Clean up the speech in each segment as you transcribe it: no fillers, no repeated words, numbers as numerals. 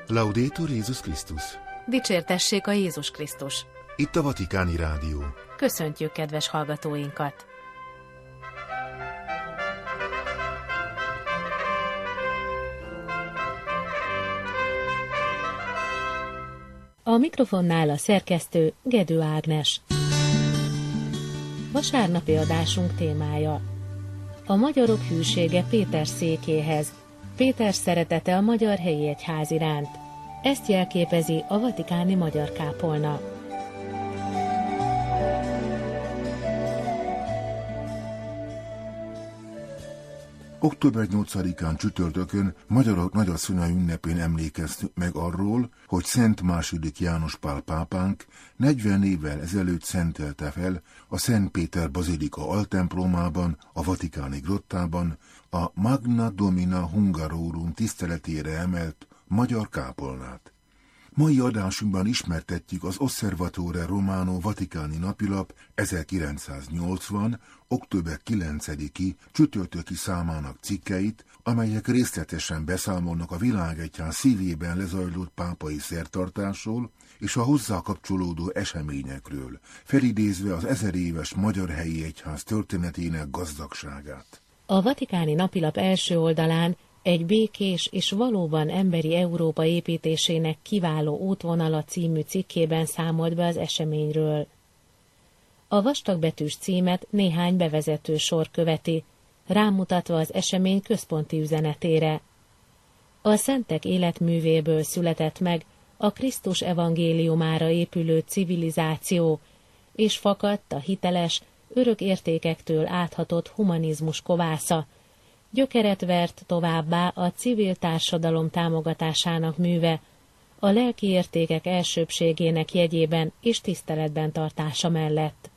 Laudetur Jézus Krisztus! Dicsértessék a Jézus Krisztus! Itt a Vatikáni Rádió. Köszöntjük kedves hallgatóinkat! A mikrofonnál a szerkesztő Gedő Ágnes. Vasárnapi adásunk témája: a magyarok hűsége Péter székéhez, Péter szeretete a magyar helyi egyház iránt. Ezt jelképezi a vatikáni magyar kápolna. Október 8-án csütörtökön magyarok nagyasszonyai ünnepén emlékeztünk meg arról, hogy Szent II. János Pál pápánk 40 évvel ezelőtt szentelte fel a Szent Péter bazilika altemplomában, a vatikáni grottában a Magna Domina Hungarorum tiszteletére emelt magyar kápolnát. Mai adásunkban ismertetjük az Osservatore Romano vatikáni napilap 1980. október 9-i csütörtöki számának cikkeit, amelyek részletesen beszámolnak a világegyház szívében lezajlott pápai szertartásról és a hozzá kapcsolódó eseményekről, felidézve az 1000 éves magyar helyi egyház történetének gazdagságát. A vatikáni napilap első oldalán egy békés és valóban emberi Európa építésének kiváló útvonala című cikkében számolt be az eseményről. A vastagbetűs címet néhány bevezető sor követi, rámutatva az esemény központi üzenetére. A szentek életművéből született meg a Krisztus evangéliumára épülő civilizáció, és fakadt a hiteles, örök értékektől áthatott humanizmus kovásza, gyökeret vert továbbá a civil társadalom támogatásának műve, a lelki értékek elsőbbségének jegyében és tiszteletben tartása mellett.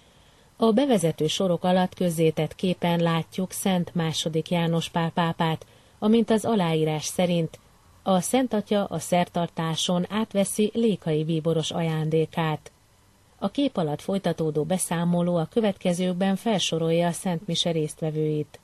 A bevezető sorok alatt közzétett képen látjuk Szent II. János Pál pápát, amint az aláírás szerint a Szent Atya a szertartáson átveszi Lékai bíboros ajándékát. A kép alatt folytatódó beszámoló a következőkben felsorolja a Szent Mise résztvevőit.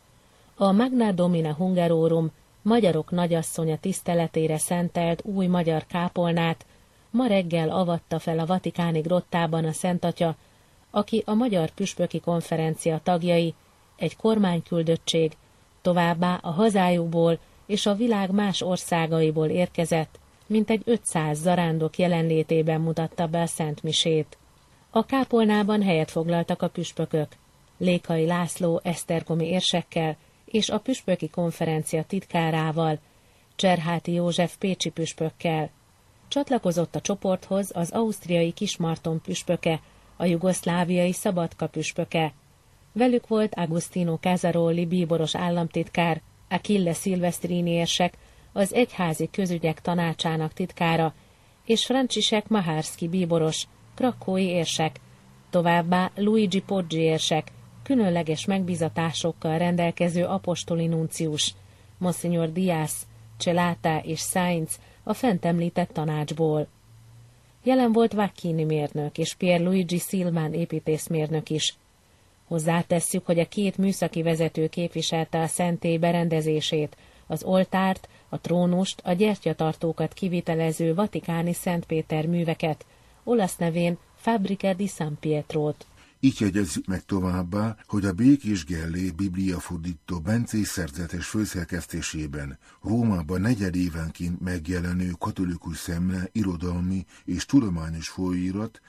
A Magna Domina Hungarorum, magyarok nagyasszonya tiszteletére szentelt új magyar kápolnát ma reggel avatta fel a vatikáni grottában a Szent Atya, aki a Magyar Püspöki Konferencia tagjai, egy kormányküldöttség, továbbá a hazájukból és a világ más országaiból érkezett, mintegy 500 zarándok jelenlétében mutatta be a Szent Misét. A kápolnában helyet foglaltak a püspökök, Lékai László esztergomi érsekkel és a Püspöki Konferencia titkárával, Cserháti József pécsi püspökkel. Csatlakozott a csoporthoz az ausztriai Kismarton püspöke, a jugoszláviai Szabadka püspöke. Velük volt Agostino Casaroli bíboros államtitkár, Achille Silvestrini érsek, az egyházi közügyek tanácsának titkára, és František Mahárszky bíboros, krakkói érsek, továbbá Luigi Poggi érsek, különleges megbízatásokkal rendelkező apostoli nuncius, Monsignor Diaz, Celata és Sainz a fent említett tanácsból. Jelen volt Vacchini mérnök és Pierluigi Silvan építészmérnök is. Hozzátesszük, hogy a két műszaki vezető képviselte a szentély berendezését, az oltárt, a trónust, a gyertyatartókat kivitelező vatikáni Szent Péter műveket, olasz nevén Fabbrica di San Pietrót. Így jegyezzük meg továbbá, hogy a Békés Gellé bibliafordító Bencés szerzetes főszerkesztésében Rómában negyedévenként megjelenő katolikus szemle irodalmi és tudományos folyóirat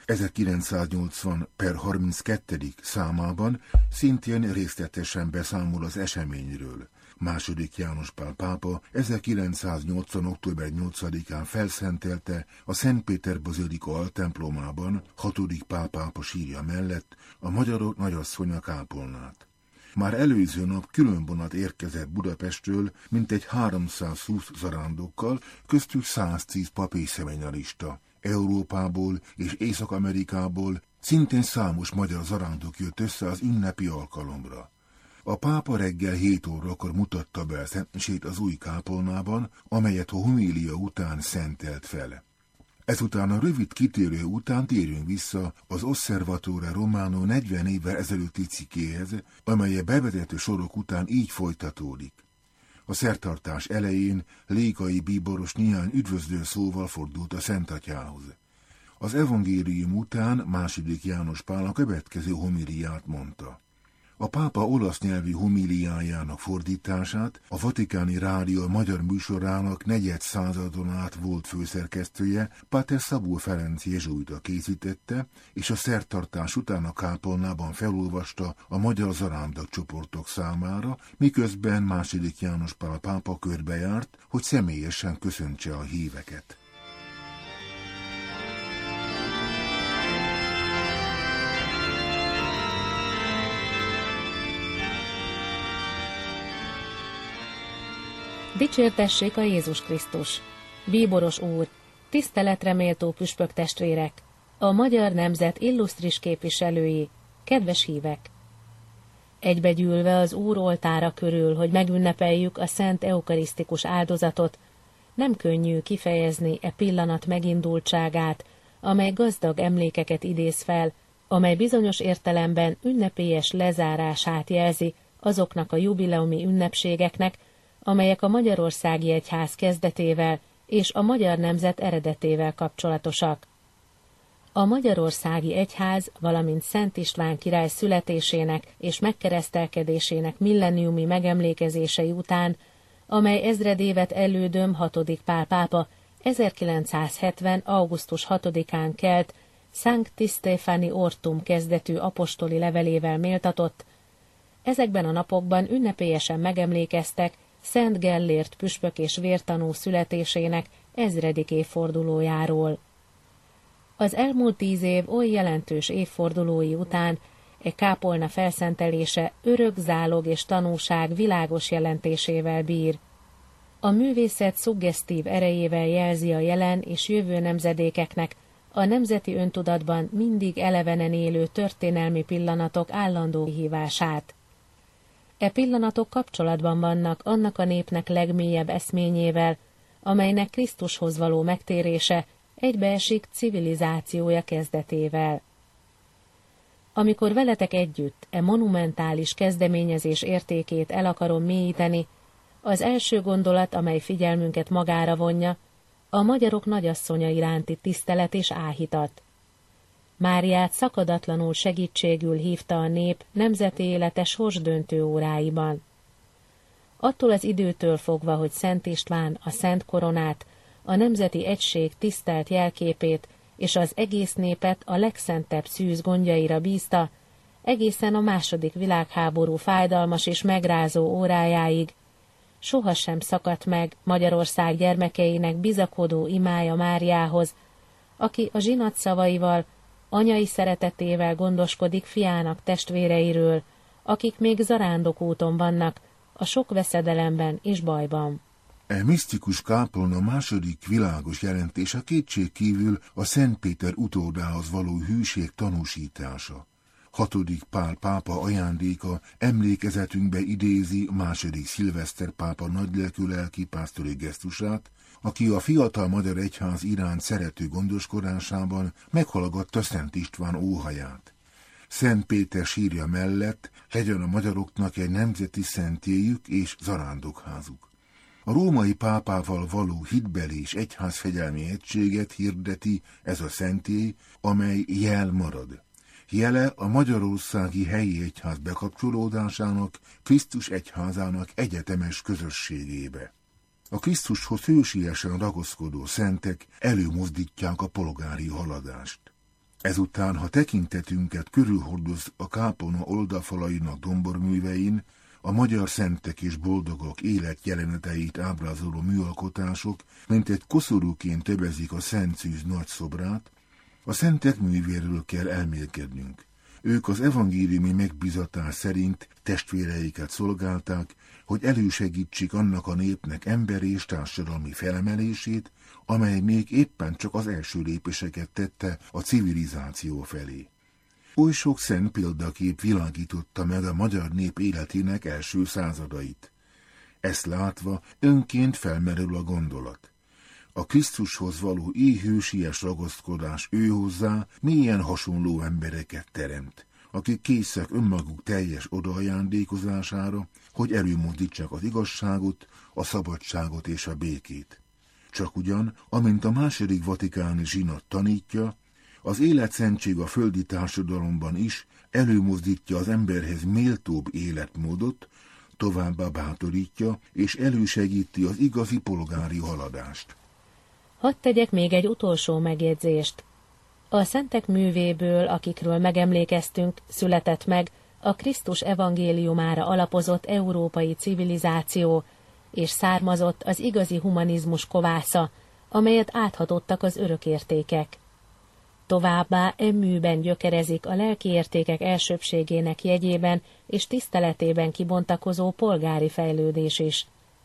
1980/32. Számában szintén részletesen beszámol az eseményről. II. János Pál pápa 1980. október 8-án felszentelte a Szent Péter bazilika altemplomában 6. Pál pápa sírja mellett a magyarok nagyasszonya kápolnát. Már előző nap különvonat érkezett Budapestről mintegy 320 zarándokkal, köztük 110 papír szemenyarista. Európából és Észak-Amerikából szintén számos magyar zarándok jött össze az ünnepi alkalomra. A pápa reggel 7 órakor mutatta be a szentmisét az új kápolnában, amelyet a homilia után szentelt fel. Ezután a rövid kitérő után térjünk vissza az Osservatore Romano 40 évvel ezelőtti cikkéhez, amely bevezető sorok után így folytatódik. A szertartás elején Lékai bíboros néhány üdvözlő szóval fordult a Szentatyához. Az evangélium után II. János Pál a következő homiliát mondta. A pápa olasz nyelvű homiliájának fordítását a Vatikáni Rádió magyar műsorának negyed századon át volt főszerkesztője, Páter Szabó Ferenc jezsuita készítette, és a szertartás után a kápolnában felolvasta a magyar zarándok csoportok számára, miközben II. János Pál pápa körbejárt, hogy személyesen köszöntse a híveket. Dicsértessék a Jézus Krisztus! Bíboros úr, tiszteletre méltó püspök testvérek, a magyar nemzet illusztris képviselői, kedves hívek! Egybegyűlve az Úr oltára körül, hogy megünnepeljük a szent eukarisztikus áldozatot, nem könnyű kifejezni e pillanat megindultságát, amely gazdag emlékeket idéz fel, amely bizonyos értelemben ünnepélyes lezárását jelzi azoknak a jubileumi ünnepségeknek, amelyek a Magyarországi Egyház kezdetével és a magyar nemzet eredetével kapcsolatosak. A Magyarországi Egyház, valamint Szent István király születésének és megkeresztelkedésének millenniumi megemlékezései után, amely ezredévet elődöm 6. Pál pápa 1970. augusztus 6-án kelt Sancti Stephani Ortum kezdetű apostoli levelével méltatott, ezekben a napokban ünnepélyesen megemlékeztek Szent Gellért püspök és vértanú születésének 1000. évfordulójáról. Az elmúlt 10 év oly jelentős évfordulói után kápolna felszentelése örök zálog és tanúság világos jelentésével bír. A művészet szuggesztív erejével jelzi a jelen és jövő nemzedékeknek a nemzeti öntudatban mindig elevenen élő történelmi pillanatok állandó hívását. E pillanatok kapcsolatban vannak annak a népnek legmélyebb eszményével, amelynek Krisztushoz való megtérése egybeesik civilizációja kezdetével. Amikor veletek együtt e monumentális kezdeményezés értékét el akarom mélyíteni, az első gondolat, amely figyelmünket magára vonja, a magyarok nagyasszonya iránti tisztelet és áhítat. Máriát szakadatlanul segítségül hívta a nép nemzeti élete sorsdöntő óráiban. Attól az időtől fogva, hogy Szent István a Szent Koronát, a nemzeti egység tisztelt jelképét és az egész népet a legszentebb szűz gondjaira bízta, egészen a II. Világháború fájdalmas és megrázó órájáig, sohasem szakadt meg Magyarország gyermekeinek bizakodó imája Máriához, aki a zsinat szavaival, anyai szeretetével gondoskodik fiának testvéreiről, akik még zarándokúton vannak, a sok veszedelemben és bajban. E misztikus kápolna második világos jelentése kétségkívül a Szent Péter utódához való hűség tanúsítása. 6. Pál pápa ajándéka emlékezetünkbe idézi II. Szilveszter pápa nagylelkű lelkipásztori gesztusát, aki a fiatal magyar egyház iránt szerető gondoskodásában meghallgatta Szent István óhaját. Szent Péter sírja mellett legyen a magyaroknak egy nemzeti szentjéjük és zarándokházuk. A római pápával való hitbeli és egyházfegyelmi egységet hirdeti ez a szentély, amely jel marad. Jele a magyarországi helyi egyház bekapcsolódásának, Krisztus egyházának egyetemes közösségébe. A Krisztushoz hősiesen ragaszkodó szentek előmozdítják a polgári haladást. Ezután, ha tekintetünket körülhordoz a kápolna oldalfalainak domborművein, a magyar szentek és boldogok életjeleneteit ábrázoló műalkotások, mint egy koszorúként töbezik a Szent Szűz nagy szobrát, a szentek művéről kell elmélkednünk. Ők az evangéliumi megbízatás szerint testvéreiket szolgálták, hogy elősegítsék annak a népnek emberi és társadalmi felemelését, amely még éppen csak az első lépéseket tette a civilizáció felé. Oly sok szent példakép világította meg a magyar nép életének első századait. Ezt látva önként felmerül a gondolat. A Krisztushoz való éhősies ragaszkodás őhozzá mélyen hasonló embereket teremt, akik készek önmaguk teljes odaajándékozására, hogy előmozdítsák az igazságot, a szabadságot és a békét. Csak ugyan, amint a második vatikáni zsinat tanítja, az életszentség a földi társadalomban is előmozdítja az emberhez méltóbb életmódot, továbbá bátorítja és elősegíti az igazi polgári haladást. Hadd tegyek még egy utolsó megjegyzést. A szentek művéből, akikről megemlékeztünk, született meg a Krisztus evangéliumára alapozott európai civilizáció, és származott az igazi humanizmus kovásza, amelyet áthatottak az örökértékek. Továbbá műben gyökerezik a lelki értékek elsőbbségének jegyében és tiszteletében kibontakozó polgári fejlődés is.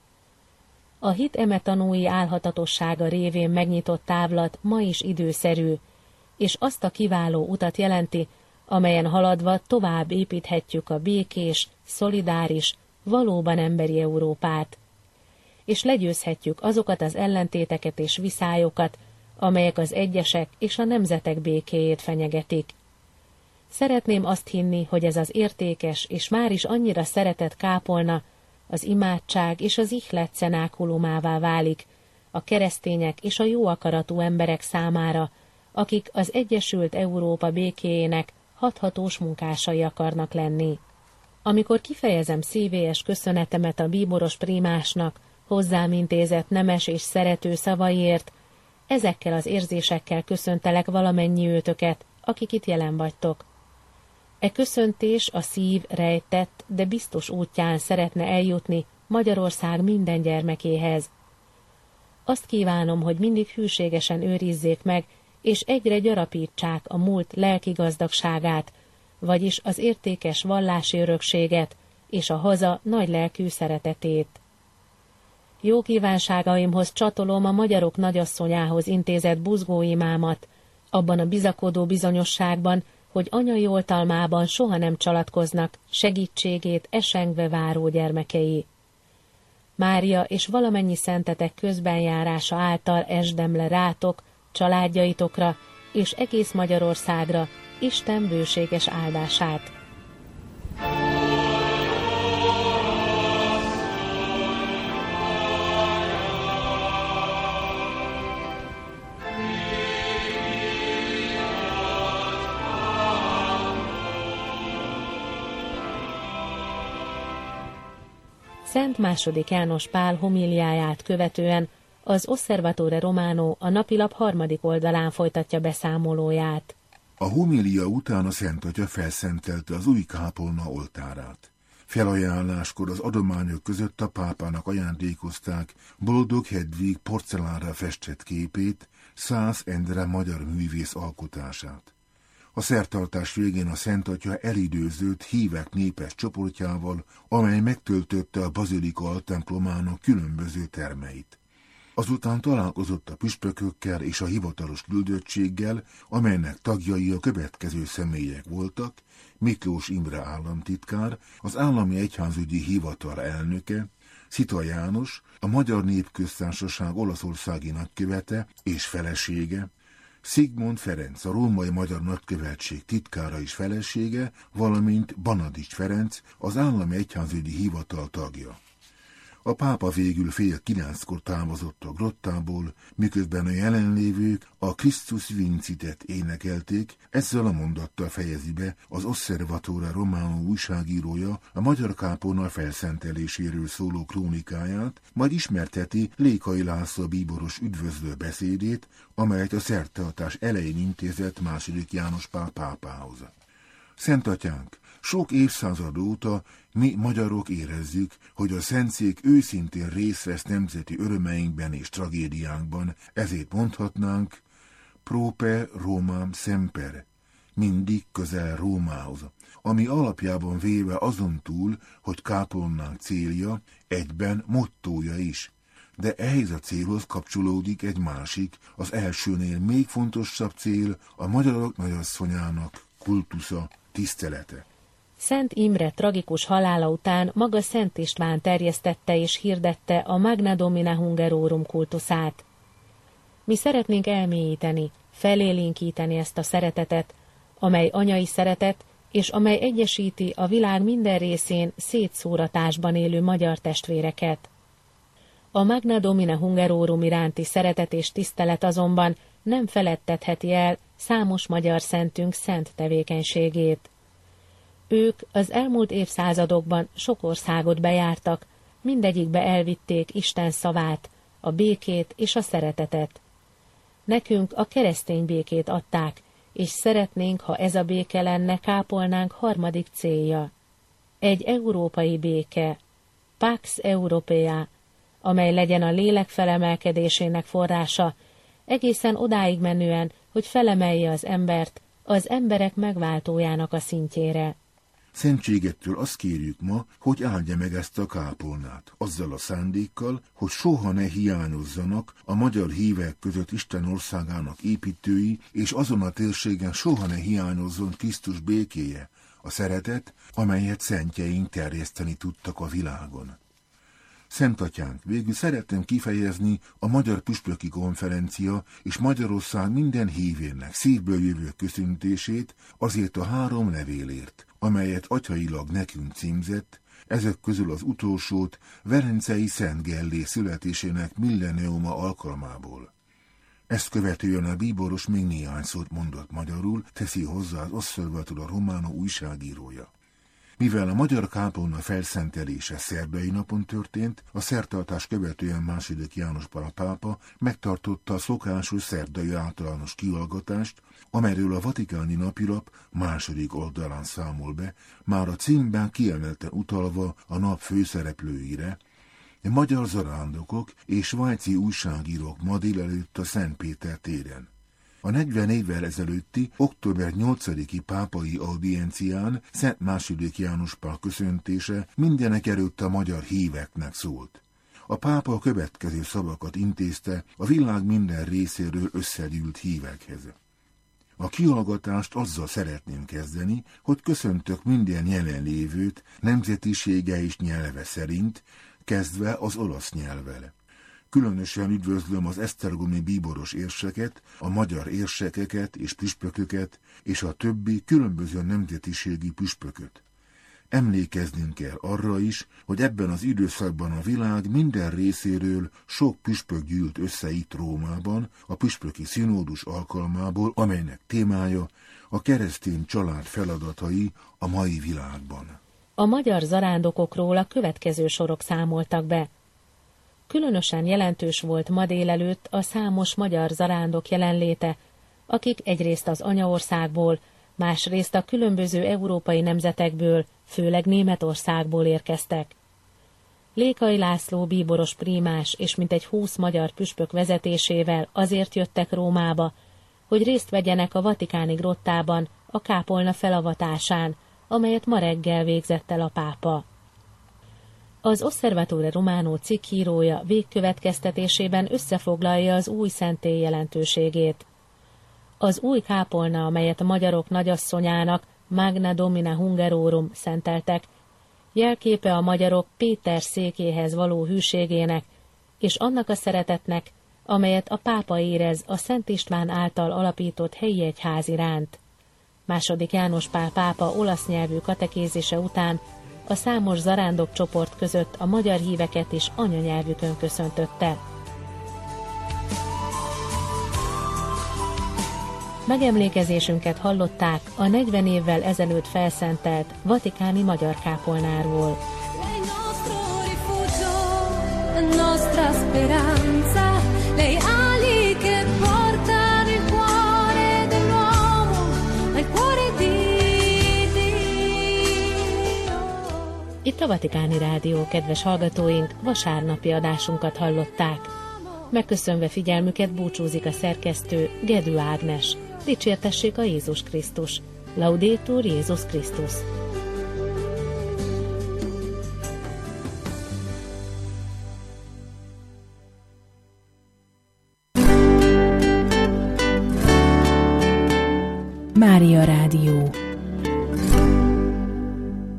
A hit eme tanúi álhatatossága révén megnyitott távlat ma is időszerű, és azt a kiváló utat jelenti, amelyen haladva tovább építhetjük a békés, szolidáris, valóban emberi Európát, és legyőzhetjük azokat az ellentéteket és viszályokat, amelyek az egyesek és a nemzetek békéjét fenyegetik. Szeretném azt hinni, hogy ez az értékes és máris annyira szeretett kápolna az imádság és az ihlet cenákulumává válik a keresztények és a jó akaratú emberek számára, akik az Egyesült Európa békéjének hathatós munkásai akarnak lenni. Amikor kifejezem szívélyes köszönetemet a bíboros prímásnak hozzám intézett nemes és szerető szavaiért, ezekkel az érzésekkel köszöntelek valamennyi őtöket, akik itt jelen vagytok. E köszöntés a szív rejtett, de biztos útján szeretne eljutni Magyarország minden gyermekéhez. Azt kívánom, hogy mindig hűségesen őrizzék meg, és egyre gyarapítsák a múlt lelki gazdagságát, vagyis az értékes vallási örökséget és a haza nagy lelkű szeretetét. Jó kívánságaimhoz csatolom a magyarok nagyasszonyához intézett buzgóimámat, abban a bizakodó bizonyosságban, hogy anyai oltalmában soha nem csalatkoznak, segítségét esengve váró gyermekei. Mária és valamennyi szentetek közbenjárása által esdem le rátok, családjaitokra és egész Magyarországra Isten bőséges áldását. Szent II. János Pál homíliáját követően az Osservatore Romano a napilap 3. oldalán folytatja beszámolóját. A homília után a Szent Atya felszentelte az új kápolna oltárát. Felajánláskor az adományok között a pápának ajándékozták Boldog Hedvig porcelánra festett képét, Szász Endre magyar művész alkotását. A szertartás végén a Szent Atya elidőzött hívek népes csoportjával, amely megtöltötte a bazilika altemplomának különböző termeit. Azután találkozott a püspökökkel és a hivatalos küldöttséggel, amelynek tagjai a következő személyek voltak: Miklós Imre államtitkár, az Állami Egyházügyi Hivatal elnöke, Szita János, a Magyar Népköztársaság olaszországi nagykövete és felesége, Zsigmond Ferenc, a római magyar nagykövetség titkára és felesége, valamint Banadics Ferenc, az Állami Egyházügyi Hivatal tagja. A pápa végül 8:30 távozott a grottából, miközben a jelenlévők a Christus Vincitet énekelték, ezzel a mondattal fejezi be az Osservatore Romano újságírója a magyar kápolna felszenteléséről szóló krónikáját, majd ismerteti Lékai László bíboros üdvözlő beszédét, amelyet a szertartás elején intézett II. János Pál pápához. Szent Atyánk, sok évszázad óta mi magyarok érezzük, hogy a szentszék őszintén részt vesz nemzeti örömeinkben és tragédiánkban, ezért mondhatnánk proper Romam semper, mindig közel Rómához, ami alapjában véve azon túl, hogy kápolnánk célja, egyben mottója is. De ehhez a célhoz kapcsolódik egy másik, az elsőnél még fontosabb cél, a magyarok nagyasszonyának kultusza, tisztelete. Szent Imre tragikus halála után maga Szent István terjesztette és hirdette a Magna Domina Hungarorum kultuszát. Mi szeretnénk elmélyíteni, felélénkíteni ezt a szeretetet, amely anyai szeretet és amely egyesíti a világ minden részén szétszóratásban élő magyar testvéreket. A Magna Domina Hungarorum iránti szeretet és tisztelet azonban nem feledtetheti el számos magyar szentünk szent tevékenységét. Ők az elmúlt évszázadokban sok országot bejártak, mindegyikbe elvitték Isten szavát, a békét és a szeretetet. Nekünk a keresztény békét adták, és szeretnénk, ha ez a béke lenne kápolnánk harmadik célja. Egy európai béke, Pax Europaea, amely legyen a lélek felemelkedésének forrása, egészen odáig menően, hogy felemelje az embert az emberek megváltójának a szintjére. Szentségettől azt kérjük ma, hogy áldja meg ezt a kápolnát, azzal a szándékkal, hogy soha ne hiányozzanak a magyar hívek között Isten országának építői, és azon a térségen soha ne hiányozzon Krisztus békéje, a szeretet, amelyet szentjeink terjeszteni tudtak a világon. Szent Atyánk, végül szeretném kifejezni a Magyar Püspöki Konferencia és Magyarország minden hívének szívből jövő köszöntését azért a 3 levélért, amelyet atyailag nekünk címzett, ezek közül az utolsót Velencei Szent Gellé születésének milleniuma alkalmából. Ezt követően a bíboros még néhány szót mondott magyarul, teszi hozzá az Osservatore Romano újságírója. Mivel a magyar kápolna felszentelése szerdai napon történt, a szertartás követően II. János Pál pápa megtartotta a szokásos szerdai általános kihallgatást, amelyről a vatikáni napilap második oldalán számol be, már a címben kiemelten utalva a nap főszereplőire, a magyar zarándokok és svájci újságírók ma délelőtt a Szent Péter téren. A 40 évvel ezelőtti október 8-i pápai audiencián Szent II. János Pál köszöntése mindenekelőtt a magyar híveknek szólt. A pápa a következő szavakat intézte a világ minden részéről összegyűlt hívekhez. A kihallgatást azzal szeretném kezdeni, hogy köszöntök minden jelenlévőt nemzetisége és nyelve szerint, kezdve az olasz nyelvvel. Különösen üdvözlöm az esztergomi bíboros érseket, a magyar érsekeket és püspököket, és a többi különböző nemzetiségi püspököt. Emlékeznünk kell arra is, hogy ebben az időszakban a világ minden részéről sok püspök gyűlt össze itt Rómában, a püspöki színódus alkalmából, amelynek témája a keresztény család feladatai a mai világban. A magyar zarándokokról a következő sorok számoltak be. Különösen jelentős volt ma délelőtt a számos magyar zarándok jelenléte, akik egyrészt az anyaországból, másrészt a különböző európai nemzetekből, főleg Németországból érkeztek. Lékai László bíboros prímás és mintegy 20 magyar püspök vezetésével azért jöttek Rómába, hogy részt vegyenek a vatikáni grottában a kápolna felavatásán, amelyet ma reggel végzett el a pápa. Az Osservatore Romano cikkírója végkövetkeztetésében összefoglalja az új szentély jelentőségét. Az új kápolna, amelyet a magyarok nagyasszonyának, Magna Domina Hungarorum szenteltek, jelképe a magyarok Péter székéhez való hűségének, és annak a szeretetnek, amelyet a pápa érez a Szent István által alapított helyi egyház iránt. II. János Pál pápa olasz nyelvű katekézise után a számos zarándok csoport között a magyar híveket is anyanyelvükön köszöntötte. Megemlékezésünket hallották a 40 évvel ezelőtt felszentelt vatikáni magyar kápolnáról. Itt a Vatikáni Rádió, kedves hallgatóink, vasárnapi adásunkat hallották. Megköszönve figyelmüket búcsúzik a szerkesztő, Gedő Ágnes. Dicsértessék a Jézus Krisztus! Laudetur Jézus Krisztus! Mária Rádió.